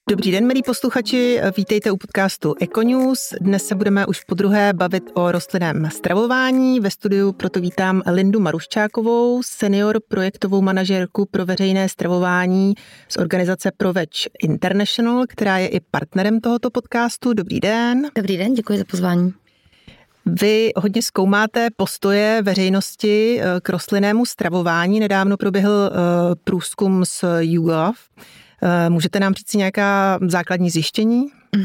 Dobrý den, milí posluchači, vítejte u podcastu Econews. Dnes se budeme už podruhé bavit o rostlinném stravování. Ve studiu proto vítám Lindu Maruščákovou, senior projektovou manažerku pro veřejné stravování z organizace ProVeg International, která je i partnerem tohoto podcastu. Dobrý den. Dobrý den, děkuji za pozvání. Vy hodně zkoumáte postoje veřejnosti k rostlinnému stravování. Nedávno proběhl průzkum z YouGov. Můžete nám říct nějaká základní zjištění?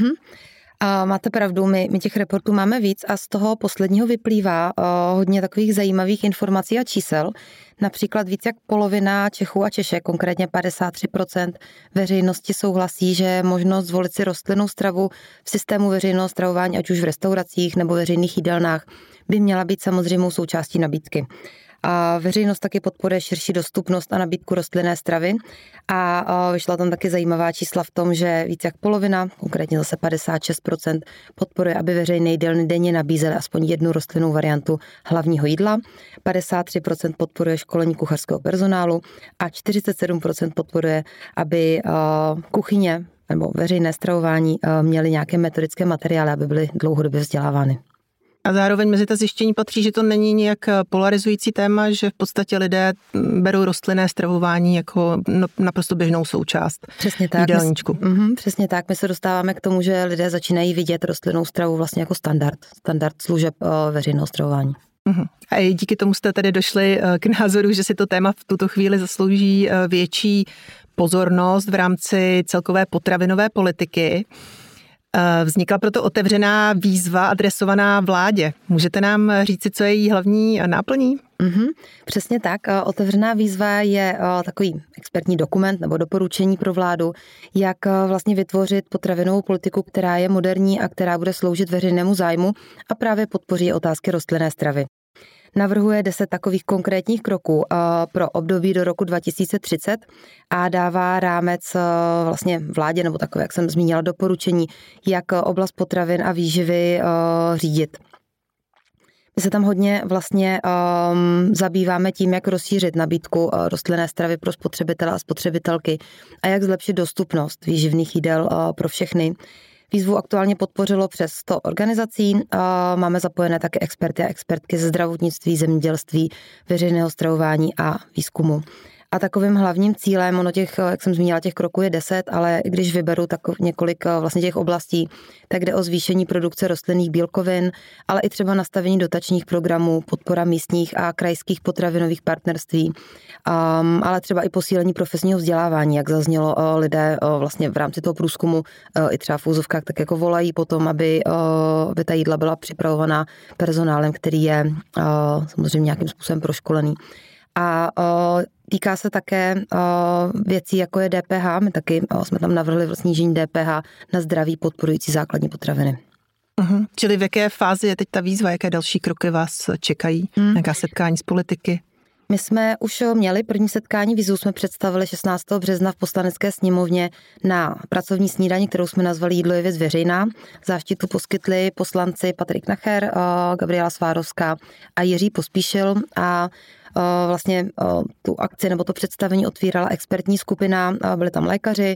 Máte pravdu, my těch reportů máme víc a z toho posledního vyplývá hodně takových zajímavých informací a čísel. Například víc jak polovina Čechů a Češek, konkrétně 53% veřejnosti souhlasí, že možnost zvolit si rostlinnou stravu v systému veřejného stravování, ať už v restauracích nebo veřejných jídelnách, by měla být samozřejmou součástí nabídky. A veřejnost taky podporuje širší dostupnost a nabídku rostlinné stravy a vyšla tam taky zajímavá čísla v tom, že víc jak polovina, konkrétně zase 56%, podporuje, aby veřejné jídelny denně nabízely aspoň jednu rostlinnou variantu hlavního jídla, 53% podporuje školení kuchařského personálu a 47% podporuje, aby kuchyně nebo veřejné stravování měly nějaké metodické materiály, aby byly dlouhodobě vzdělávány. A zároveň mezi ta zjištění patří, že to není nějak polarizující téma, že v podstatě lidé berou rostlinné stravování jako naprosto běžnou součást jídelníčku. Přesně tak. My se dostáváme k tomu, že lidé začínají vidět rostlinnou stravu vlastně jako standard služeb veřejného stravování. A i díky tomu jste tedy došli k názoru, že si to téma v tuto chvíli zaslouží větší pozornost v rámci celkové potravinové politiky. Vznikla proto otevřená výzva adresovaná vládě. Můžete nám říci, co je její hlavní náplní? Přesně tak. Otevřená výzva je takový expertní dokument nebo doporučení pro vládu, jak vlastně vytvořit potravinovou politiku, která je moderní a která bude sloužit veřejnému zájmu a právě podpoří otázky rostlinné stravy. Navrhuje 10 takových konkrétních kroků pro období do roku 2030 a dává rámec vlastně vládě, nebo takové, jak jsem zmínila, doporučení, jak oblast potravin a výživy řídit. My se tam hodně vlastně zabýváme tím, jak rozšířit nabídku rostlinné stravy pro spotřebitele a spotřebitelky a jak zlepšit dostupnost výživných jídel pro všechny. Výzvu aktuálně podpořilo přes 100 organizací. Máme zapojené také experty a expertky ze zdravotnictví, zemědělství, veřejného stravování a výzkumu. A takovým hlavním cílem, ono těch, jak jsem zmínila, těch kroků je 10, ale když vyberu tak několik vlastně těch oblastí, tak jde o zvýšení produkce rostlinných bílkovin, ale i třeba nastavení dotačních programů, podpora místních a krajských potravinových partnerství, ale třeba i posílení profesního vzdělávání, jak zaznělo, lidé vlastně v rámci toho průzkumu i třeba v úzovkách tak jako volají potom, aby ta jídla byla připravovaná personálem, který je samozřejmě nějakým způsobem proškolený. A týká se také věcí, jako je DPH. My taky jsme tam navrhli snížení DPH na zdraví podporující základní potraviny. Čili v jaké fázi je teď ta výzva, jaké další kroky vás čekají? Jaká setkání z politiky? My jsme už měli první setkání, výzvu jsme představili 16. března v Poslanecké sněmovně na pracovní snídani, kterou jsme nazvali Jídlo je věc veřejná. Záštitu poskytli poslanci Patrik Nacher, Gabriela Svárovská a Jiří Pospíšil a vlastně tu akci nebo to představení otvírala expertní skupina, byli tam lékaři.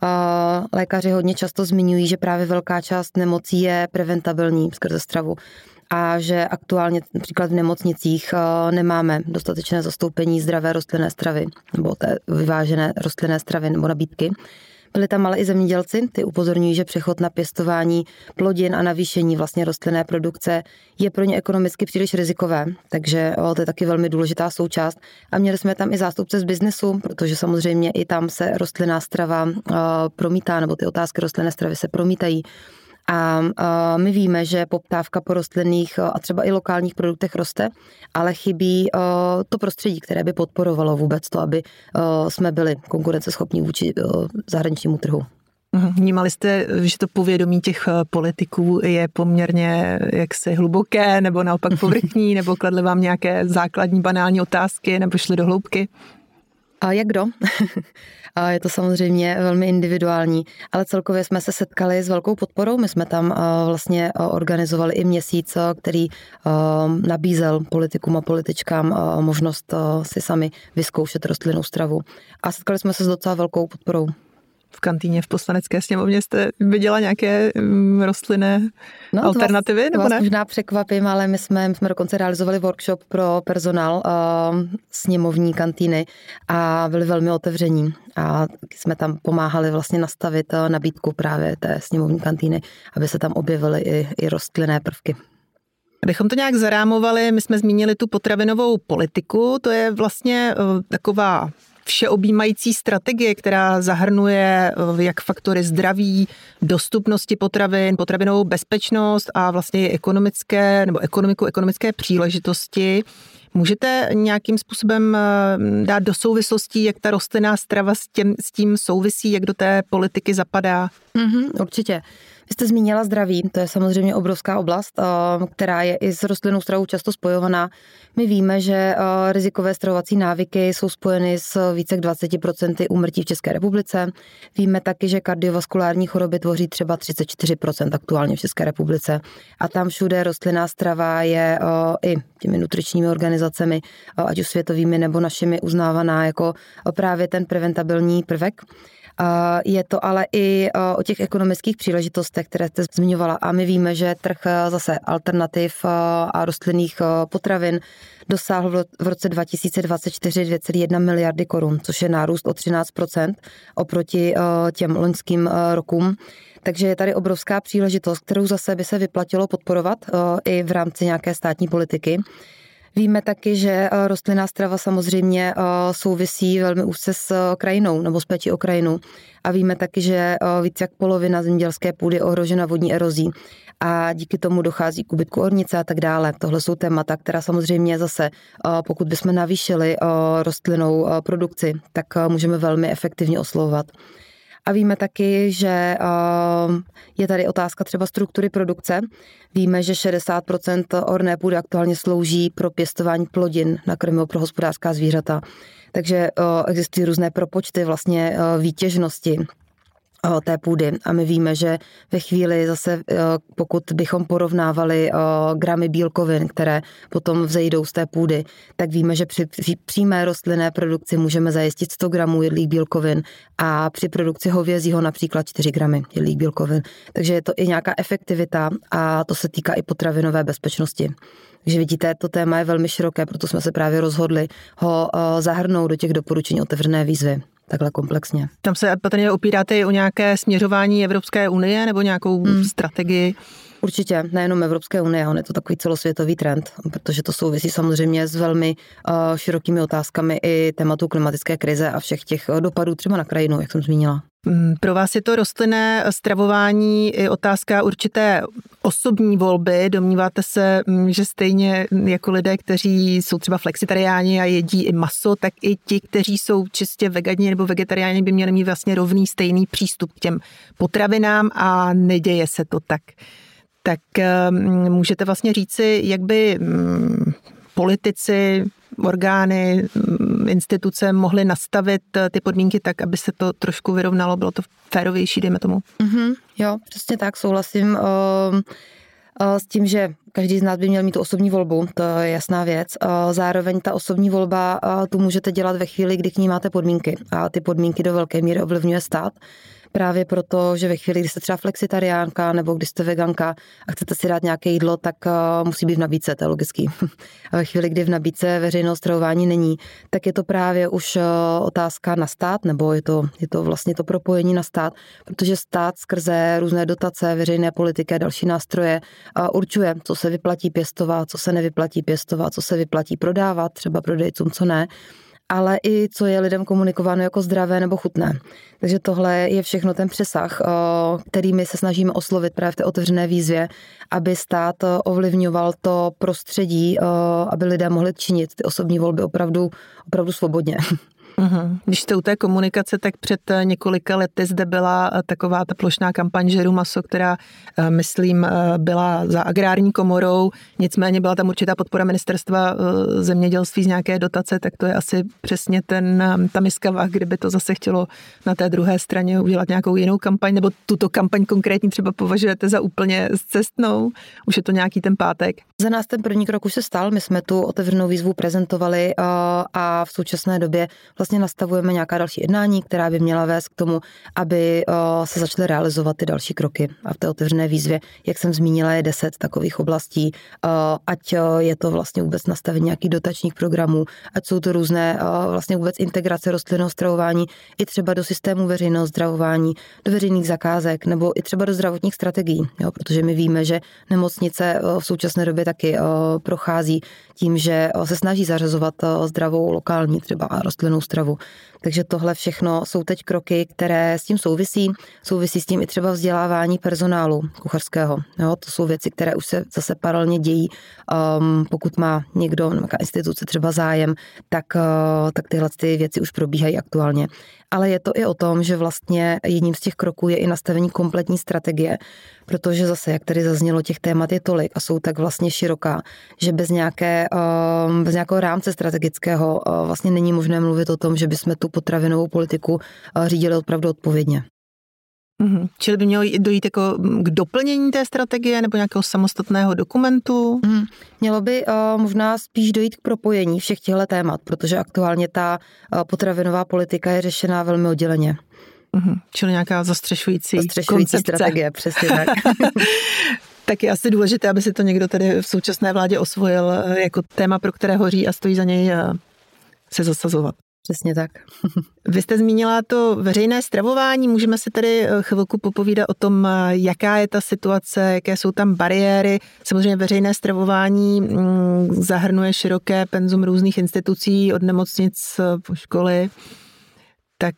Lékaři hodně často zmiňují, že právě velká část nemocí je preventabilní skrze stravu a že aktuálně například v nemocnicích nemáme dostatečné zastoupení zdravé rostlinné stravy nebo té vyvážené rostlinné stravy nebo nabídky. Byli tam ale i zemědělci, ty upozorňují, že přechod na pěstování plodin a navýšení vlastně rostlinné produkce je pro ně ekonomicky příliš rizikové, takže to je taky velmi důležitá součást. A měli jsme tam i zástupce z biznesu, protože samozřejmě i tam se rostlinná strava promítá, nebo ty otázky rostlinné stravy se promítají. A my víme, že poptávka po rostlinných a třeba i lokálních produktech roste, ale chybí to prostředí, které by podporovalo vůbec to, aby jsme byli konkurenceschopní vůči zahraničnímu trhu. Vnímali jste, že to povědomí těch politiků je poměrně jaksi hluboké, nebo naopak povrchní, nebo kladli vám nějaké základní banální otázky, nebo šli do hloubky? A jak kdo? Je to samozřejmě velmi individuální, ale celkově jsme se setkali s velkou podporou. My jsme tam vlastně organizovali i měsíc, který nabízel politikům a političkám možnost si sami vyzkoušet rostlinnou stravu. A setkali jsme se s docela velkou podporou. v kantýně v Poslanecké sněmovně. Jste viděla nějaké rostlinné alternativy, nebo ne? Možná překvapím, ale my jsme dokonce realizovali workshop pro personál sněmovní kantýny a byli velmi otevření. A jsme tam pomáhali vlastně nastavit nabídku právě té sněmovní kantýny, aby se tam objevily i rostlinné prvky. Abychom to nějak zarámovali, my jsme zmínili tu potravinovou politiku, to je vlastně taková všeobjímající strategie, která zahrnuje jak faktory zdraví, dostupnosti potravin, potravinovou bezpečnost a vlastně ekonomické příležitosti. Můžete nějakým způsobem dát do souvislostí, jak ta rostlinná strava s tím souvisí, jak do té politiky zapadá? Určitě. Vy jste zmínila zdraví, to je samozřejmě obrovská oblast, která je i s rostlinnou stravou často spojovaná. My víme, že rizikové stravovací návyky jsou spojeny s více jak 20% úmrtí v České republice. Víme taky, že kardiovaskulární choroby tvoří třeba 34% aktuálně v České republice. A tam všude rostlinná strava je i těmi nutričními organizacemi, ať už světovými nebo našimi, uznávaná jako právě ten preventabilní prvek. Je to ale i o těch ekonomických příležitostech, které jste zmiňovala. A my víme, že trh zase alternativ a rostlinných potravin dosáhl v roce 2024 2,1 miliardy korun, což je nárůst o 13% oproti těm loňským rokům. Takže je tady obrovská příležitost, kterou zase by se vyplatilo podporovat i v rámci nějaké státní politiky. Víme taky, že rostlinná strava samozřejmě souvisí velmi úzce s krajinou nebo s péčí o krajinu. A víme taky, že více jak polovina zemědělské půdy je ohrožena vodní erozí a díky tomu dochází k úbytku ornice a tak dále. Tohle jsou témata, která samozřejmě zase, pokud bychom navýšili rostlinnou produkci, tak můžeme velmi efektivně oslovovat. A víme taky, že je tady otázka třeba struktury produkce. Víme, že 60% orné půdy aktuálně slouží pro pěstování plodin na krmivo pro hospodářská zvířata. Takže existují různé propočty vlastně výtěžnosti té půdy a my víme, že ve chvíli zase, pokud bychom porovnávali gramy bílkovin, které potom vzejdou z té půdy, tak víme, že při přímé rostlinné produkci můžeme zajistit 100 gramů jedlých bílkovin a při produkci hovězího například 4 gramy jedlých bílkovin. Takže je to i nějaká efektivita a to se týká i potravinové bezpečnosti. Takže vidíte, to téma je velmi široké, proto jsme se právě rozhodli ho zahrnout do těch doporučení otevřené výzvy. Takhle komplexně. Tam se patrně opíráte i o nějaké směřování Evropské unie nebo nějakou strategii? Určitě, nejenom Evropské unie, on je to takový celosvětový trend, protože to souvisí samozřejmě s velmi širokými otázkami i tématu klimatické krize a všech těch dopadů třeba na krajinu, jak jsem zmínila. Pro vás je to rostlinné stravování i otázka určité osobní volby. Domníváte se, že stejně jako lidé, kteří jsou třeba flexitariáni a jedí i maso, tak i ti, kteří jsou čistě vegani nebo vegetariáni, by měli mít vlastně rovný, stejný přístup k těm potravinám a neděje se to tak. Tak můžete vlastně říci, jak by politici, orgány, instituce mohly nastavit ty podmínky tak, aby se to trošku vyrovnalo, bylo to férovější, dejme tomu. Jo, přesně tak, souhlasím s tím, že každý z nás by měl mít tu osobní volbu, to je jasná věc. Zároveň ta osobní volba tu můžete dělat ve chvíli, kdy k ní máte podmínky a ty podmínky do velké míry ovlivňuje stát. Právě proto, že ve chvíli, kdy jste třeba flexitariánka nebo když jste veganka a chcete si dát nějaké jídlo, tak musí být v nabídce, to je logický. A ve chvíli, kdy v nabídce veřejného stravování není, tak je to právě už otázka na stát, nebo je to vlastně to propojení na stát, protože stát skrze různé dotace, veřejné politiky a další nástroje určuje, co se vyplatí pěstovat, co se nevyplatí pěstovat, co se vyplatí prodávat, třeba prodejcům, co ne, ale i co je lidem komunikováno jako zdravé nebo chutné. Takže tohle je všechno ten přesah, kterými se snažíme oslovit právě v té otevřené výzvě, aby stát ovlivňoval to prostředí, aby lidé mohli činit ty osobní volby opravdu svobodně. Když jste u té komunikace, tak před několika lety zde byla taková ta plošná kampaň Žeru maso, která, myslím, byla za agrární komorou, nicméně byla tam určitá podpora ministerstva zemědělství z nějaké dotace, tak to je asi přesně ta miskava, kdyby to zase chtělo na té druhé straně udělat nějakou jinou kampaň, nebo tuto kampaň konkrétní třeba považujete za úplně scestnou? Už je to nějaký ten pátek? Za nás ten první krok už se stal, my jsme tu otevřenou výzvu prezentovali a v současné době vlastně nastavujeme nějaká další jednání, která by měla vést k tomu, aby se začaly realizovat ty další kroky. A v té otevřené výzvě, jak jsem zmínila, je 10 takových oblastí, ať je to vlastně vůbec nastavení nějakých dotačních programů, ať jsou to různé vlastně vůbec integrace rostlinného stravování i třeba do systému veřejného stravování, do veřejných zakázek nebo i třeba do zdravotních strategií, jo, protože my víme, že nemocnice v současné době taky prochází tím, že se snaží zařazovat zdravou lokální třeba rostlinnou stravu. Takže tohle všechno jsou teď kroky, které s tím souvisí. Souvisí s tím i třeba vzdělávání personálu kuchařského. Jo, to jsou věci, které už se zase paralelně dějí. Pokud má někdo, nějaká instituce třeba zájem, tak tyhle ty věci už probíhají aktuálně. Ale je to i o tom, že vlastně jedním z těch kroků je i nastavení kompletní strategie, protože zase, jak tady zaznělo, těch témat je tolik a jsou tak vlastně široká, že bez nějakého rámce strategického vlastně není možné mluvit o tom, že bychom tu potravinovou politiku řídili opravdu odpovědně. Čili by mělo dojít jako k doplnění té strategie nebo nějakého samostatného dokumentu? Mělo by možná spíš dojít k propojení všech těchto témat, protože aktuálně ta potravinová politika je řešená velmi odděleně. Čili nějaká zastřešující koncepce. Strategie, přesně tak. Tak je asi důležité, aby si to někdo tady v současné vládě osvojil jako téma, pro které hoří a stojí za něj se zasazovat. Přesně tak. Vy jste zmínila to veřejné stravování, můžeme si tady chvilku popovídat o tom, jaká je ta situace, jaké jsou tam bariéry. Samozřejmě veřejné stravování zahrnuje široké penzum různých institucí, od nemocnic po školy. Tak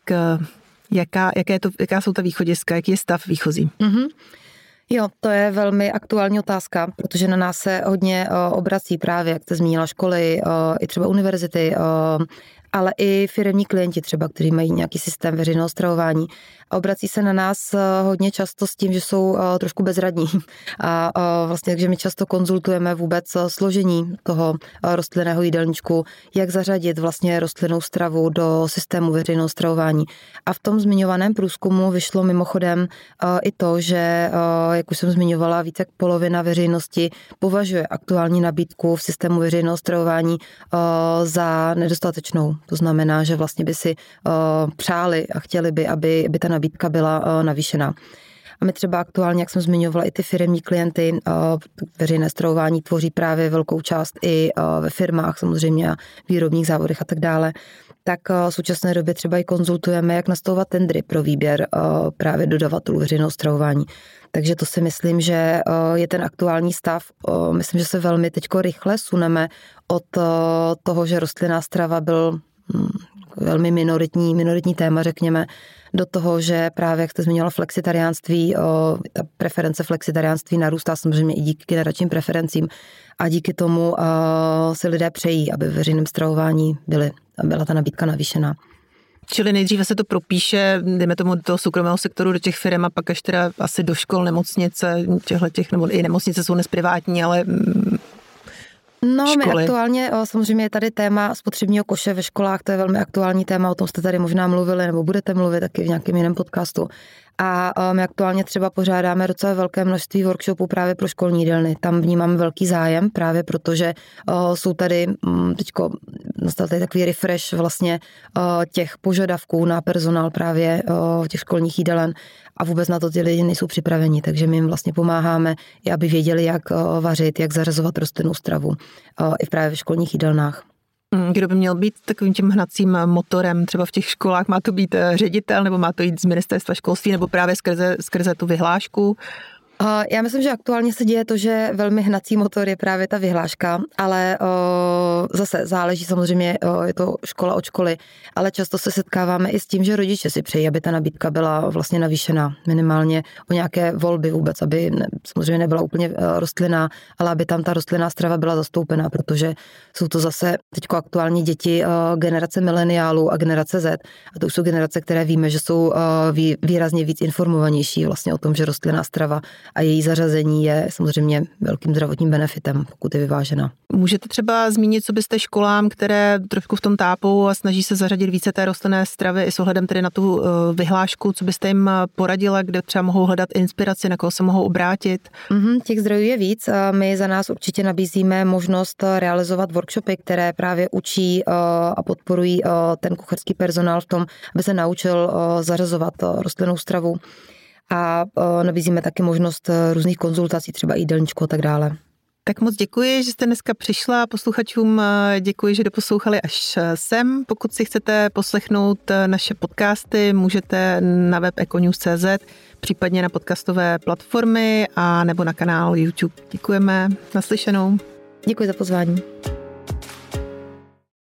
jaká jsou ta východiska, jaký je stav výchozí? Jo, to je velmi aktuální otázka, protože na nás se hodně obrací právě, jak jste zmínila, školy, i třeba univerzity, ale i firemní klienti třeba, kteří mají nějaký systém veřejného stravování. A obrací se na nás hodně často s tím, že jsou trošku bezradní. A vlastně, takže my často konzultujeme vůbec složení toho rostlinného jídelníčku, jak zařadit vlastně rostlinnou stravu do systému veřejného stravování. A v tom zmiňovaném průzkumu vyšlo mimochodem i to, že, jak už jsem zmiňovala, více jak polovina veřejnosti považuje aktuální nabídku v systému veřejného stravování za nedostatečnou. To znamená, že vlastně by si přáli a chtěli by, aby ta nabídka byla navýšená. A my třeba aktuálně, jak jsem zmiňovala, i ty firemní klienty, veřejné stravování tvoří právě velkou část i ve firmách samozřejmě a výrobních závodech a tak dále, tak v současné době třeba i konzultujeme, jak nastavovat tendry pro výběr právě dodavatelů veřejného stravování. Takže to si myslím, že je ten aktuální stav. Myslím, že se velmi teďko rychle suneme od toho, že rostlinná strava byl velmi minoritní téma, řekněme, do toho, že právě, jak jste zmiňovala, flexitariánství, ta preference flexitariánství narůstá samozřejmě i díky generačním preferencím a díky tomu si lidé přejí, aby ve veřejném stravování byla ta nabídka navýšená. Čili nejdříve se to propíše, dejme tomu do toho soukromého sektoru, do těch firm a pak až teda asi do škol, nemocnice, nebo i nemocnice jsou dnes privátní, ale No, školy. My aktuálně, samozřejmě je tady téma spotřebního koše ve školách, to je velmi aktuální téma, o tom jste tady možná mluvili, nebo budete mluvit taky v nějakém jiném podcastu. A my aktuálně třeba pořádáme docela velké množství workshopů právě pro školní jídelny. Tam vnímám velký zájem, právě protože jsou tady teďko nastal tady takový refresh vlastně těch požadavků na personál právě těch školních jídelen a vůbec na to ty lidi nejsou připraveni, takže my jim vlastně pomáháme, i aby věděli, jak vařit, jak zařazovat rostlinnou stravu i právě v školních jídelnách. Kdo by měl být takovým tím hnacím motorem třeba v těch školách? Má to být ředitel nebo má to jít z ministerstva školství nebo právě skrze tu vyhlášku? Já myslím, že aktuálně se děje to, že velmi hnací motor je právě ta vyhláška, ale zase záleží samozřejmě, je to škola od školy, ale často se setkáváme i s tím, že rodiče si přejí, aby ta nabídka byla vlastně navýšená minimálně o nějaké volby vůbec, aby samozřejmě nebyla úplně rostlinná, ale aby tam ta rostlinná strava byla zastoupená, protože jsou to zase teďko aktuálně děti generace mileniálů a generace Z a to už jsou generace, které víme, že jsou výrazně víc informovanější vlastně o tom, že rostlinná strava a její zařazení je samozřejmě velkým zdravotním benefitem, pokud je vyvážená. Můžete třeba zmínit, co byste školám, které trošku v tom tápou a snaží se zařadit více té rostlinné stravy i s ohledem tedy na tu vyhlášku, co byste jim poradila, kde třeba mohou hledat inspiraci, na koho se mohou obrátit? Těch zdrojů je víc. My za nás určitě nabízíme možnost realizovat workshopy, které právě učí a podporují ten kuchařský personál v tom, aby se naučil zařazovat rostlinnou stravu. A nabízíme taky možnost různých konzultací, třeba jídelníčku a tak dále. Tak moc děkuji, že jste dneska přišla. Posluchačům děkuji, že doposlouchali až sem. Pokud si chcete poslechnout naše podcasty, můžete na web econews.cz, případně na podcastové platformy a nebo na kanál YouTube. Děkujeme. Naslyšenou. Děkuji za pozvání.